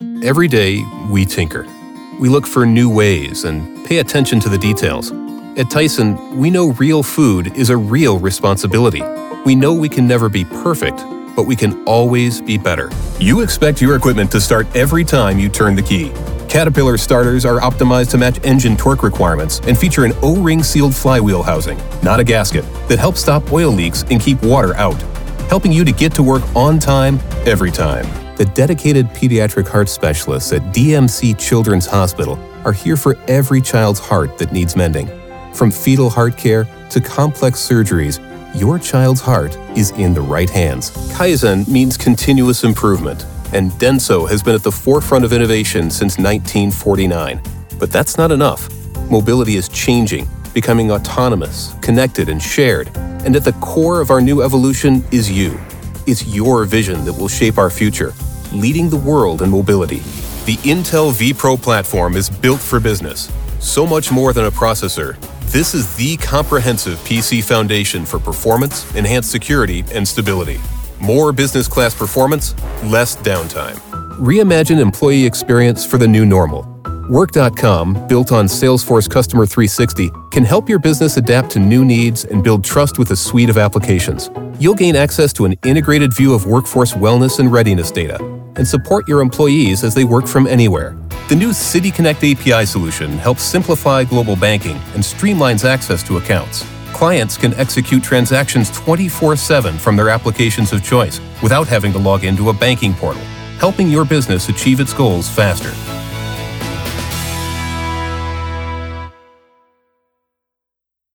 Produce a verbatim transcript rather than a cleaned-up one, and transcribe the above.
Every day, we tinker. We look for new ways and pay attention to the details. At Tyson, we know real food is a real responsibility. We know we can never be perfect, but we can always be better. You expect your equipment to start every time you turn the key. Caterpillar starters are optimized to match engine torque requirements and feature an O-ring sealed flywheel housing, not a gasket, that helps stop oil leaks and keep water out, helping you to get to work on time, every time. The dedicated pediatric heart specialists at D M C Children's Hospital are here for every child's heart that needs mending. From fetal heart care to complex surgeries, your child's heart is in the right hands. Kaizen means continuous improvement, and Denso has been at the forefront of innovation since nineteen forty-nine. But that's not enough. Mobility is changing, becoming autonomous, connected, and shared. And at the core of our new evolution is you. It's your vision that will shape our future, leading the world in mobility. The Intel vPro platform is built for business. So much more than a processor, this is the comprehensive P C foundation for performance, enhanced security, and stability. More business class performance, less downtime. Reimagine employee experience for the new normal. Work dot com, built on Salesforce Customer three sixty, can help your business adapt to new needs and build trust with a suite of applications. You'll gain access to an integrated view of workforce wellness and readiness data, and support your employees as they work from anywhere. The new City Connect A P I solution helps simplify global banking and streamlines access to accounts. Clients can execute transactions twenty-four seven from their applications of choice without having to log into a banking portal, helping your business achieve its goals faster.